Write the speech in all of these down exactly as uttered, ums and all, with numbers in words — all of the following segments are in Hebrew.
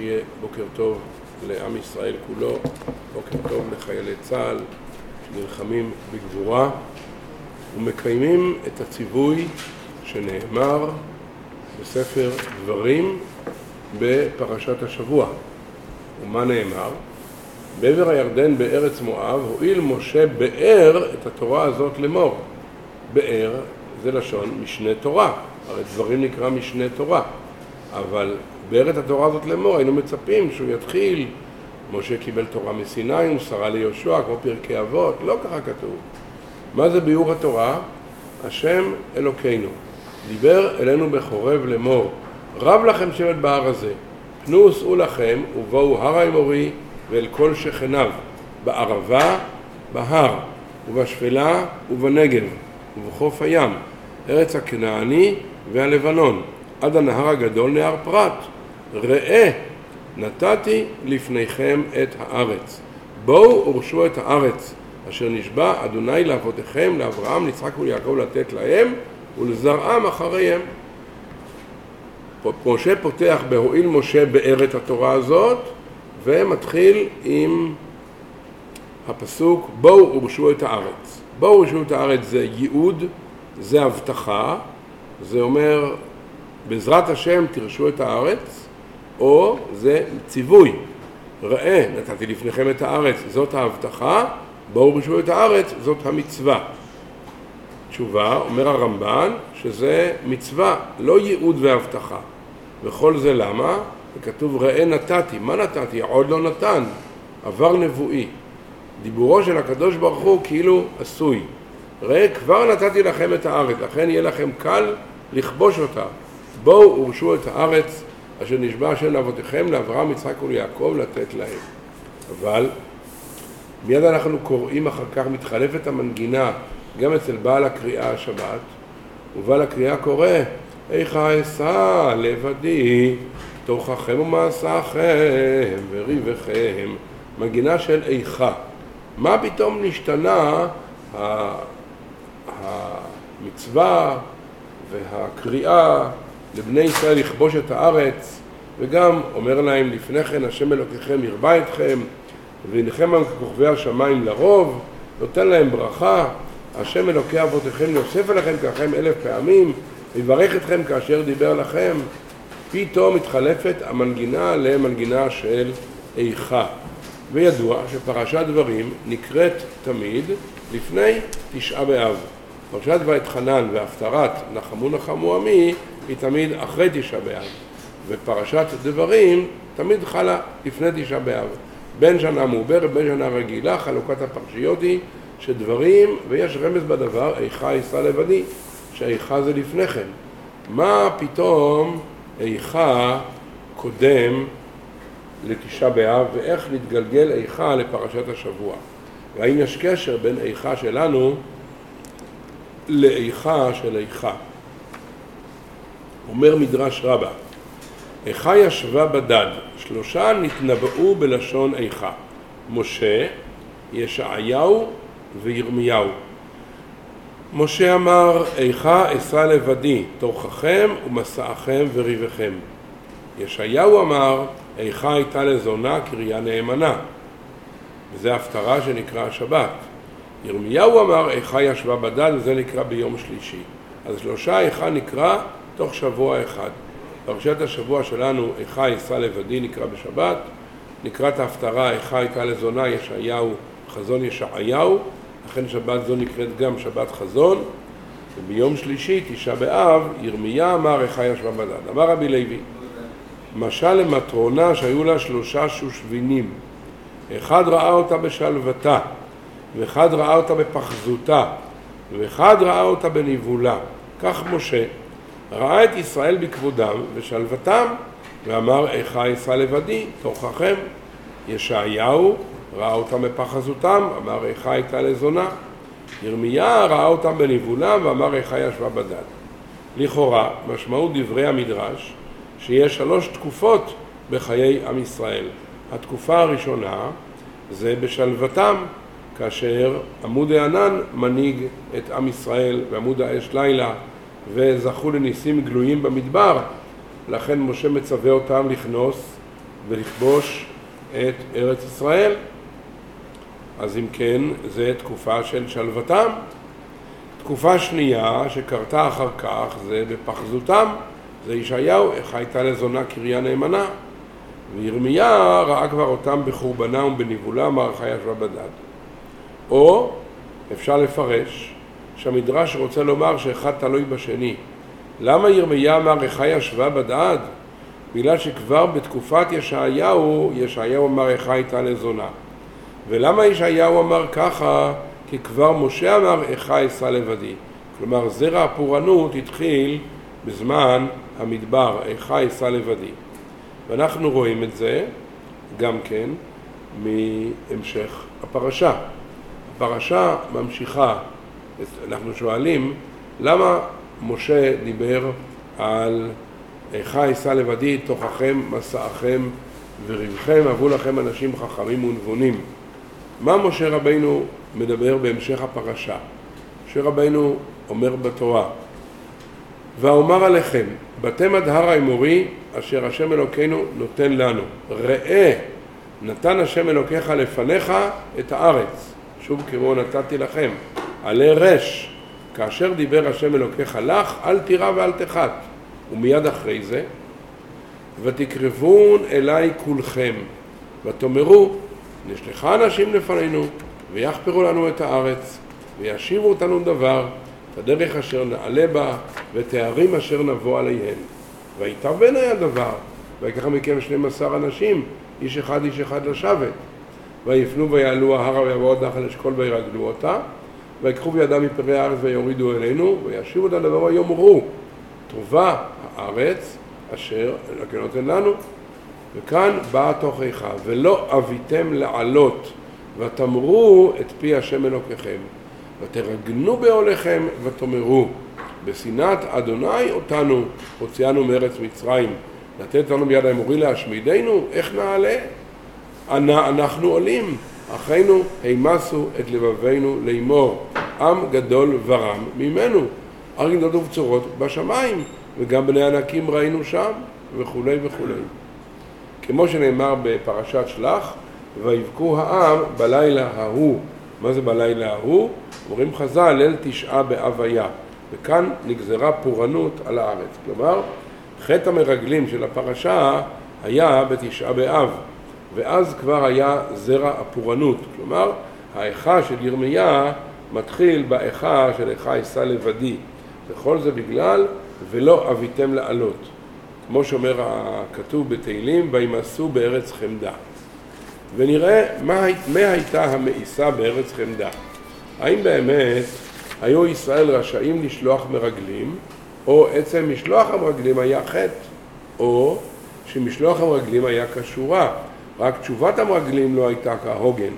שיהיה בוקר טוב לעם ישראל כולו, בוקר טוב לחיילי צה"ל שנלחמים בגבורה ומקיימים את הציווי שנאמר בספר דברים בפרשת השבוע. ומה נאמר? בעבר הירדן בארץ מואב הואיל משה באר את התורה הזאת לאמור. באר זה לשון משנה תורה, הרי דברים נקרא משנה תורה, אבל באר את התורה הזאת לאמור היינו מצפים שהוא יתחיל משה קיבל תורה מסיני ומסרה ליהושע כמו פרקי אבות. לא ככה כתוב. מה זה ביאור התורה? השם אלוקינו דיבר אלינו בחורב לאמור, רב לכם שבט בהר הזה, פנו סעו לכם ובואו הר האמורי ואל כל שכניו, בערבה, בהר, ובשפלה ובנגב, ובחוף הים, ארץ הכנעני והלבנון, עד הנהר הגדול נהר פרת. ראה, נתתי לפניכם את הארץ. בואו ורשו את הארץ, אשר נשבע אדוני לאבותיכם, לאברהם, ליצחק וליעקב לתת להם, ולזרעם אחריהם. משה פותח בהועיל משה באר את התורה הזאת, ומתחיל עם הפסוק בואו ורשו את הארץ. בואו ורשו את הארץ זה ייעוד, זה הבטחה, זה אומר בעזרת השם תרשו את הארץ, או זה ציווי. ראה, נתתי לפניכם את הארץ, זאת ההבטחה, בואו ורשו את הארץ, זאת המצווה. תשובה, אומר הרמב"ן, שזה מצווה, לא ייעוד והבטחה. וכל זה למה? וכתוב ראה נתתי. מה נתתי? עוד לא נתן. עבר נבואי. דיבורו של הקדוש ברוך הוא כאילו עשוי. ראה כבר נתתי לכם את הארץ, לכן יהיה לכם קל לכבוש אותה. בואו ורשו את הארץ אשר נשבע השם לאבותיכם, לאברהם, יצחק וליעקב לתת להם. אבל מיד אנחנו קוראים אחר כך, מתחלפת המנגינה גם אצל בעל הקריאה השבת, ובעל הקריאה קורא איכה אשא לבדי תוככם ומעשיכם וריבכם, מנגינה של איכה. מה פתאום נשתנה המצווה והקריאה לבני ישראל לכבוש את הארץ, וגם אומר להם לפני כן השם אלוקיכם ירבה אתכם והנכם ככוכבי השמיים לרוב, נותן להם ברכה, השם אלוקי אבותיכם יוסף עליכם ככם אלף פעמים ויברך אתכם כאשר דיבר לכם. פתאום מתחלפת המנגינה למנגינה של איכה. וידוע שפרשת דברים נקראת תמיד לפני תשעה באב. פרשת ואתחנן והפטרת נחמו נחמו עמי היא תמיד אחרי תשעה באב, ופרשת דברים תמיד חלה לפני תשעה באב. בין שנה מעוברת, בין שנה רגילה, חלוקת הפרשיות היא שדברים, ויש רמז בדבר, איכה אשא לבדי, שאיכה זה לפני כן. מה פתאום איכה קודם לתשעה באב, ואיך להתגלגל איכה לפרשת השבוע? והאם יש קשר בין איכה שלנו לאיכה של איכה? אומר מדרש רבה, איכה ישבה בדד, שלושה נתנבאו בלשון איכה, משה, ישעיהו וירמיהו. משה אמר, איכה אשא לבדי, תוככם ומסעכם וריבכם. ישעיהו אמר, איכה הייתה לזונה קריאה נאמנה, וזה הפטרה שנקרא השבת. ירמיהו אמר, איכה ישבה בדד, וזה נקרא ביום שלישי. אז שלושה איכה נקרא תוך שבוע אחד. פרשת השבוע שלנו, איכה אשא לבדי, נקרא בשבת. נקראת ההפטרה, איכה הייתה לזונה, ישעיהו, חזון ישעיהו. לכן שבת זו נקראת גם שבת חזון. וביום שלישי, תשעה באב, ירמיה אמר, איכה ישבה בדד. אמר רבי לוי, משל למטרונה שהיו לה שלושה שושבינים. אחד ראה אותה בשלוותה, ואחד ראה אותה בפחזותה, ואחד ראה אותה בניבולה. כך משה ראה את ישראל בכבודם ושלוותם, ואמר איכה אשא לבדי, תוככם. ישעיהו ראה אותם בפחזותם, אמר איכה הייתה לזונה. ירמיה ראה אותם בניבולם, ואמר איכה ישבה בדד. לכאורה, משמעות דברי המדרש, שיש שלוש תקופות בחיי עם ישראל. התקופה הראשונה זה בשלוותם, כאשר עמוד הענן מנהיג את עם ישראל ועמוד האש לילה, וזכו לניסים גלויים במדבר. לכן משה מצווה אותם לכנוס ולכבוש את ארץ ישראל. אז אם כן, זה תקופה של שלוותם. תקופה שנייה שקרתה אחר כך זה בפחזותם, זה ישעיהו, איך הייתה לזונה קריה נאמנה. וירמיה ראה כבר אותם בחורבנם ובניבולם, מערכה ישבה בדד. או אפשר לפרש שהמדרש רוצה לומר שאחד תלוי בשני. למה ירמיה מערכה ישבה בדד? בגלל שכבר בתקופת ישעיהו, ישעיהו אמר איך הייתה לזונה. ולמה ישעיהו אמר ככה? כי כבר משה אמר איך אשא לבדי. כלומר זרע הפורענות התחיל בזמן המדבר, איך אשא לבדי. ואנחנו רואים את זה גם כן מהמשך הפרשה. הפרשה ממשיכה. אנחנו שואלים למה משה דיבר על איך אשא לבדי, תוככם מסעכם וריבכם, אבו לכם אנשים חכמים ונבונים. מה משה רבינו מדבר בהמשך הפרשה? משה רבינו אומר בתורה, ואומר עליכם, באתם עד הר האמורי אשר השם אלוקינו נותן לנו. ראה, נתן השם אלוקיך לפניך את הארץ, שוב כמו נתתי לכם. עלי רש, כאשר דיבר השם אלוקיך לך, אל תירא ואל תחת. ומיד אחרי זה, ותקרבון אליי כולכם, ותאמרו, נשלחה אנשים לפנינו, ויחפרו לנו את הארץ, וישיבו אותנו דבר, את הדרך אשר נעלה בה, ואת הערים אשר נבוא עליהן. ויתאבן היה דבר, ויקח מכם שנים עשר אנשים, איש אחד איש אחד לשבת. ויפנו ויעלו ההר ויבואו עד נחל אשכול וירגלו אותה, ויקחו בידם מפרי הארץ ויורידו אלינו, וישיבו את הדבר ויאמרו, טובה הארץ אשר אלוקינו נותן לנו. וכאן באה תוכחה, ולא אביתם לעלות, ותאמרו את פי השם אלוקיכם, ותרגנו בעולכם ותאמרו, בשנאת אדוני אותנו הוציאנו מארץ מצרים, לתת לנו ביד האמורי להשמידנו, איך נעלה? אנה אנחנו עולים, אחינו הימסו את לבבינו לאמור, עם גדול ורם ממנו, הר גדולות ובצורות בשמיים, וגם בני ענקים ראינו שם, וכולי וכולי. כמו שנאמר בפרשת שלח, ויבכו העם בלילה ההוא. מה זה בלילה ההוא? אומרים חז"ל, ליל תשעה באב היה. וכאן נגזרה פורענות על הארץ. כלומר, חטא המרגלים של הפרשה היה בתשעה באב, ואז כבר היה זרע הפורענות. כלומר, האיכה של ירמיה מתחיל באיכה של איכה אשא לבדי. וכל זה בגלל ולא אביתם לעלות. כמו שאומר הכתוב בתהילים, וימאסו בארץ חמדה. ונראה מה, מה הייתה המאיסה בארץ חמדה. האם באמת היו ישראל רשאים לשלוח מרגלים, או עצם משלוח המרגלים היה חטא, או שמשלוח המרגלים היה כשורה, רק תשובת המרגלים לא הייתה כהוגן.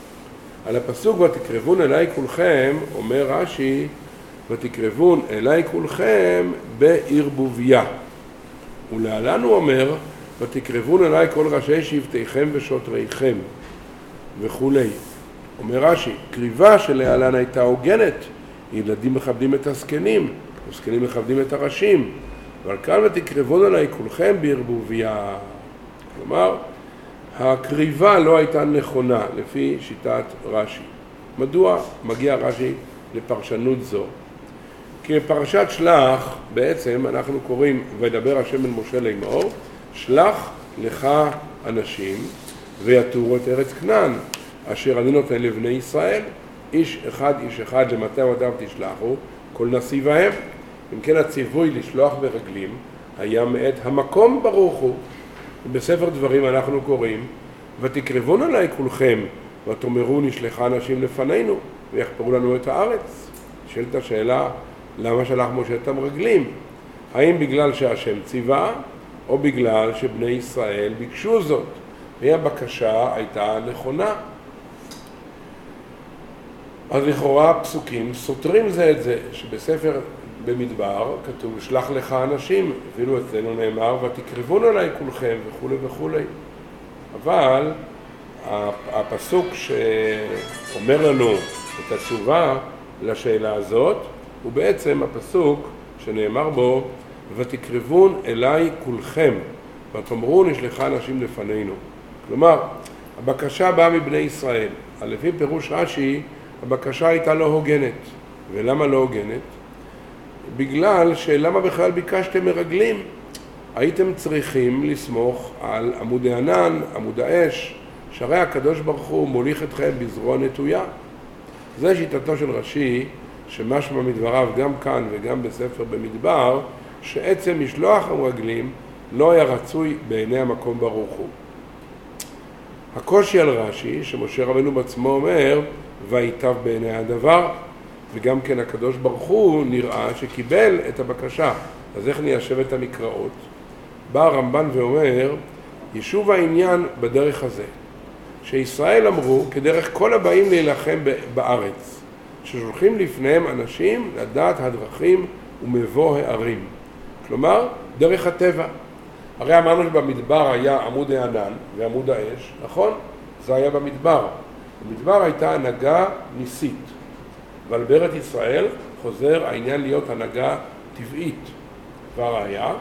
על הפסוק ותקרבון אליי כולכם, אומר רש"י, ותקרבון אליי כולכם בערבוביה. ולהלן הוא אומר, ותקרבון אליי כל ראשי שבטיכם ושוטריכם וכולי. אומר רש"י, קריבה שלהלן הייתה הוגנת, ילדים מכבדים את הזקנים, הזקנים מכבדים את הראשים, אבל כאן ותקרבון אליי כולכם בערבוביה. כלומר, הקריבה לא הייתה נכונה לפי שיטת רש"י. מדוע מגיע רש"י לפרשנות זו? כי בפרשת שלח בעצם אנחנו קוראים וידבר השם אל משה לאמור, שלח לך אנשים ויתורו את ארץ כנען אשר אני נותן לבני ישראל, איש אחד איש אחד למטה ומטה תשלחו כל נסיביהם. אם כן הציווי לשלוח ברגלים היה מאת המקום ברוך הוא. בספר דברים אנחנו קוראים ותקרבון עליי כולכם ותאמרו נשלחה אנשים לפנינו ויחפרו לנו את הארץ. שאלת השאלה, למה שלח משה את המרגלים? האם בגלל שהשם ציווה או בגלל שבני ישראל ביקשו זאת? והבקשה הייתה נכונה. אז לכאורה פסוקים סותרים זה את זה, שבספר במדבר כתוב שלח לך אנשים, אפילו אצלנו נאמר ותקרבון עליי כולכם וכולי וכולי. אבל הפסוק שאומר לנו את התשובה לשאלה הזאת הוא בעצם הפסוק שנאמר בו ותקרבון אליי כולכם. ותאמרו נשלחה אנשים לפנינו. כלומר, הבקשה באה מבני ישראל. לפי פירוש רש"י, הבקשה הייתה לא הוגנת. ולמה לא הוגנת? בגלל שלמה בכלל ביקשתם מרגלים? הייתם צריכים לסמוך על עמוד הענן, עמוד האש, שהרי הקדוש ברוך הוא מוליך אתכם בזרוע נטויה. זה שיטתו של רש"י, שמשמע מדבריו גם כאן וגם בספר במדבר, שעצם משלוח המרגלים לא היה רצוי בעיני המקום ברוך הוא. הקושי על רש"י, שמשה רבנו בעצמו אומר, ויטב בעיני הדבר, וגם כן הקדוש ברוך הוא נראה שקיבל את הבקשה. אז איך ניישב את המקראות? בא הרמב"ן ואומר, יישוב העניין בדרך הזה, שישראל אמרו כדרך כל הבאים להילחם בארץ, ששולחים לפניהם אנשים לדעת הדרכים ומבוא הערים. כלומר, דרך הטבע. הרי אמרנו שבמדבר היה עמוד הענן ועמוד האש, נכון? זה היה במדבר. במדבר הייתה הנהגה ניסית, אבל בארץ ישראל חוזר העניין להיות הנהגה טבעית. כבר היה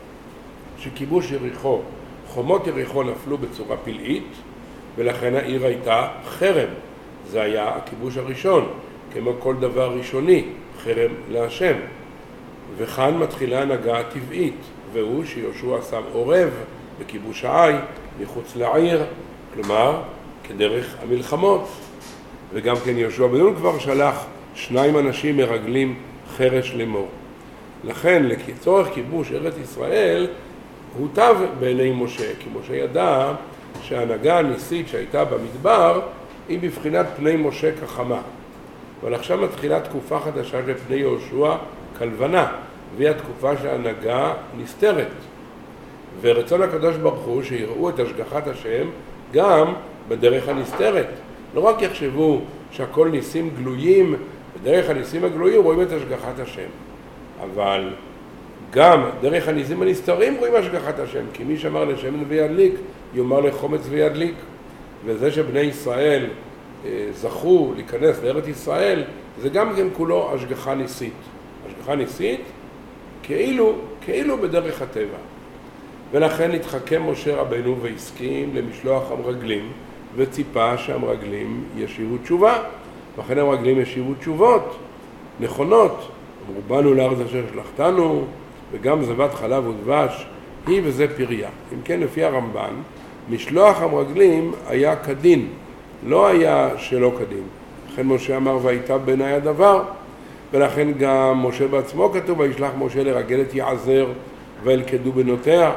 שכיבוש יריחו, חומות יריחו נפלו בצורה פלאית, ולכן העיר הייתה חרם. זה היה הכיבוש הראשון, כמו כל דבר ראשוני, חרם להשם. וכאן מתחילה הנהגה טבעית, והוא שיהושע שם עורב בכיבוש העי מחוץ לעיר, כלומר כדרך המלחמות. וגם כן יהושע בן נון כבר שלח שניים אנשים מרגלים חרש לאמור. לכן לצורך כיבוש ארץ ישראל הוטב בעיני משה, כי משה ידע שההנהגה הניסית שהייתה במדבר היא בבחינת פני משה כחמה. אבל עכשיו מתחילה תקופה חדשה של פני יהושע כלבנה, והיא התקופה שההנהגה נסתרת. ורצון הקדוש ברוך הוא שיראו את השגחת השם גם בדרך הנסתרת. לא רק יחשבו שהכל ניסים גלויים, בדרך הניסים הגלויים רואים את השגחת השם. אבל גם דרך הניסים הנסתרים רואים השגחת השם, כי מי שאמר לשמן וידליק, יאמר לחומץ וידליק. וזה שבני ישראל זכו להיכנס לארץ ישראל, זה גם כן כולו השגחה ניסית. השגחה ניסית כאילו, כאילו בדרך הטבע. ולכן התחכם משה רבנו והסכים למשלוח המרגלים, וציפה שהמרגלים ישיבו תשובה. ולכן המרגלים ישיבו תשובות נכונות. אמרו, באנו לארץ אשר שלחתנו, וגם זבת חלב ודבש, היא וזה פריה. אם כן, לפי הרמב"ן, משלוח המרגלים היה כדין, לא היה שלא כדין. לכן משה אמר, ויטב בעיני הדבר, ולכן גם משה בעצמו כתוב, וישלח משה לרגל את יעזר וילכדו בנותיה.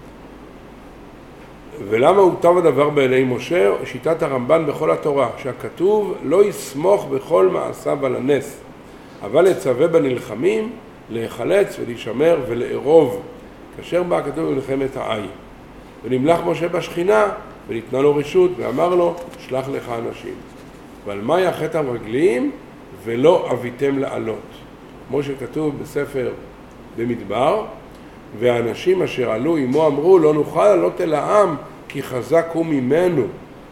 ולמה הוטב הדבר בעיני משה? שיטת הרמב"ן בכל התורה, שהכתוב לא יסמוך בכל מעשיו על הנס, אבל יצווה בנלחמים להיחלץ ולהישמר ולערוב, כאשר בא הכתוב במלחמת העי. ונמלך משה בשכינה וניתנה לו רשות ואמר לו, שלח לך אנשים. ועל מה יחת המרגלים? ולא אביתם לעלות. כמו שכתוב בספר במדבר, והאנשים אשר עלו עמו אמרו, לא נוכל לעלות אל העם, כי חזק הוא ממנו.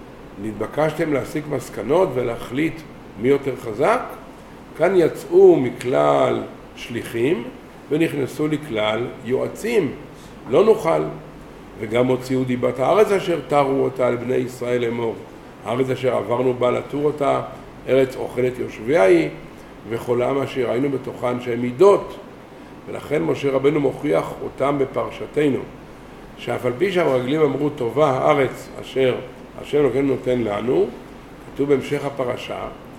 נתבקשתם להסיק מסקנות ולהחליט מי יותר חזק? כאן יצאו מכלל שליחים ונכנסו לכלל יועצים. לא נוכל. וגם הוציאו דיבת הארץ אשר תרו אותה על בני ישראל לאמור. הארץ אשר עברנו בה לתור אותה, ארץ אוכלת יושביה היא, וכל העם אשר היינו בתוכן שהם מידות. ולכן משה רבנו מוכיח אותם בפרשתנו, שאף על פי שהמרגלים אמרו טובה הארץ אשר השם אלוקינו נותן לנו, כתוב בהמשך הפרשה,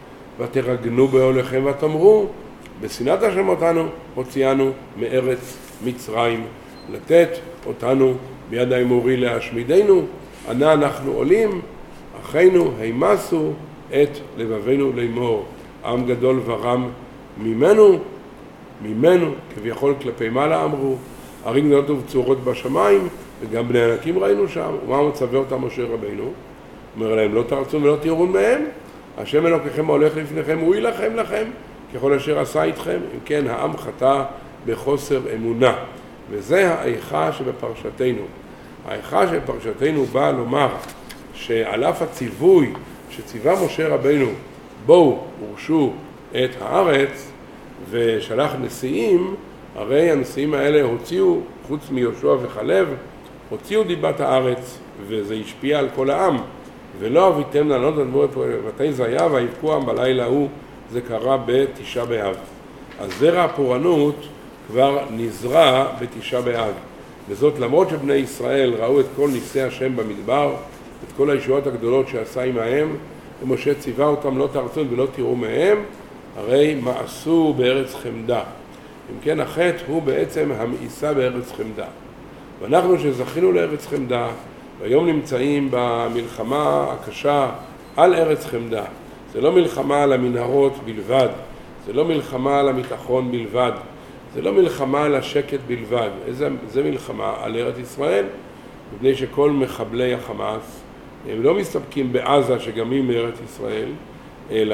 ותרגנו בהולכם ותאמרו, בשנאת השם אותנו הוציאנו מארץ מצרים, לתת אותנו ביד האמורי להשמידנו, אנה אנחנו עולים, אחינו הימסו את לבבינו לאמור, עם גדול ורם ממנו, ממנו, כביכול כלפי מעלה אמרו, ערים גדולות ובצורות בשמיים, וגם בני ענקים ראינו שם. ומה מצווה אותם משה רבינו? אומר להם, לא תרצו ולא תיראון מהם, השם אלוקיכם הולך לפניכם, הוא ילחם לכם, ככל אשר עשה איתכם. אם כן, העם חטא בחוסר אמונה. וזה האיכה שבפרשתנו. האיכה שבפרשתנו באה לומר, שעל אף הציווי שציווה משה רבינו, בואו ורשו את הארץ, ושלח נשיאים, הרי הנשיאים האלה הוציאו, חוץ מיהושע וכלב, הוציאו דיבת הארץ, וזה השפיע על כל העם, ולא אביתם לענות אדמו בבתי זיה, ויבכו העם בלילה ההוא, זה קרה בתשעה באב. אז זרע הפורענות כבר נזרע בתשעה באב. וזאת למרות שבני ישראל ראו את כל ניסי השם במדבר, את כל הישועות הגדולות שעשה עמהם, ומשה ציווה אותם לא תרצון ולא תראו מהם, הרי מאסו בארץ חמדה. אם כן, החטא הוא בעצם המאיסה בארץ חמדה. ואנחנו שזכינו לארץ חמדה, והיום נמצאים במלחמה הקשה על ארץ חמדה. זה לא מלחמה על המנהרות בלבד, זה לא מלחמה על הביטחון בלבד, זה לא מלחמה על השקט בלבד. איזה, זה מלחמה על ארץ ישראל, מפני שכל מחבלי החמאס הם לא מסתפקים בעזה שגם היא מארץ ישראל, אלא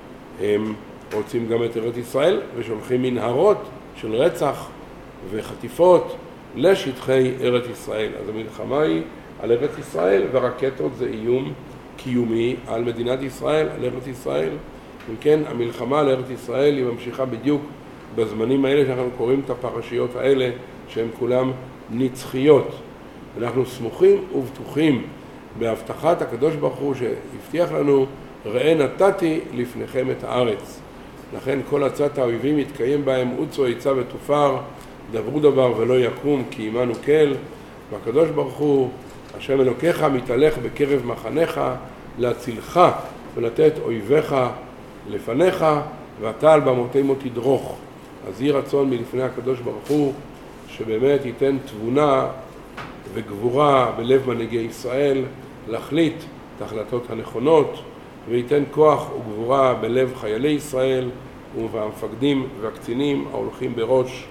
הם רוצים גם את ארץ ישראל ושולחים מנהרות של רצח וחטיפות לשטחי ארץ ישראל. אז המלחמה היא על ארץ ישראל, והרקטות זה איום קיומי על מדינת ישראל, על ארץ ישראל. אם כן, המלחמה על ארץ ישראל היא ממשיכה בדיוק בזמנים האלה שאנחנו קוראים את הפרשיות האלה, שהן כולם נצחיות. אנחנו סמוכים ובטוחים בהבטחת הקדוש ברוך הוא שהבטיח לנו, ראה נתתי לפניכם את הארץ. לכן כל עצת האויבים יתקיים בהם, עוצו עצה ותופר, דברו דבר ולא יקום כי עמנו כל. והקדוש ברוך הוא, השם אלוקיך, מתהלך בקרב מחניך להצילך ולתת אויביך לפניך, ואתה על במותימו תדרוך. אז יהי רצון מלפני הקדוש ברוך הוא שבאמת ייתן תבונה וגבורה בלב מנהיגי ישראל להחליט את ההחלטות הנכונות, וייתן כוח וגבורה בלב חיילי ישראל והמפקדים והקצינים ההולכים בראש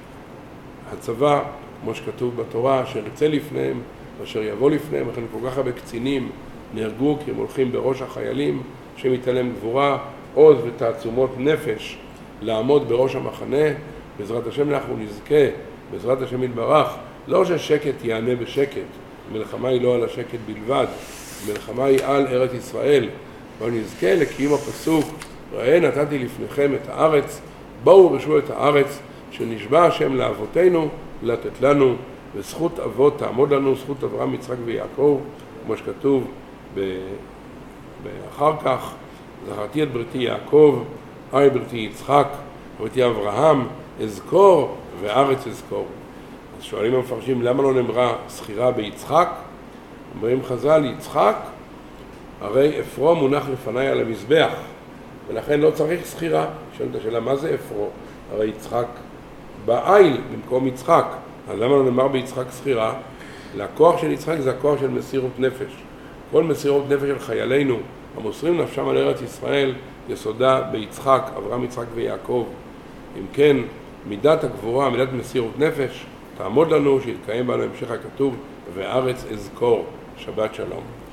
הצבא, כמו שכתוב בתורה, אשר יצא לפניהם ואשר יבוא לפניהם. לכן כל כך הרבה קצינים נהרגו כי הם הולכים בראש החיילים, שמתעלם גבורה, עוז ותעצומות נפש לעמוד בראש המחנה. בעזרת השם אנחנו נזכה, בעזרת השם יתברך, לא ששקט יענה בשקט, המלחמה היא לא על השקט בלבד, המלחמה היא על ארץ ישראל, ונזכה לקיום הפסוק, ראה נתתי לפניכם את הארץ, בואו ורשו את הארץ, שנשבע השם לאבותינו לתת לנו, וזכות אבות תעמוד לנו, זכות אברהם, יצחק ויעקב, כמו שכתוב אחר כך, זכרתי את בריתי יעקב, ארי בריתי יצחק, בריתי אברהם, אזכור וארץ אזכור. אז שואלים המפרשים, למה לא נאמרה סחירה ביצחק? אומרים חז"ל, יצחק, הרי אפרו מונח לפניי על המזבח, ולכן לא צריך סחירה. שואלים את השאלה, מה זה אפרו? הרי יצחק בעיל במקום יצחק, אז למה לא נאמר ביצחק סחירה? הכוח של יצחק זה הכוח של מסירות נפש. כל מסירות נפש של חיילינו המוסרים נפשם על ארץ ישראל יסודה ביצחק, אברהם, יצחק ויעקב. אם כן, מידת הגבורה, מידת מסירות נפש, תעמוד לנו שיתקיים בנו המשך הכתוב, וארץ אזכור. שבת שלום.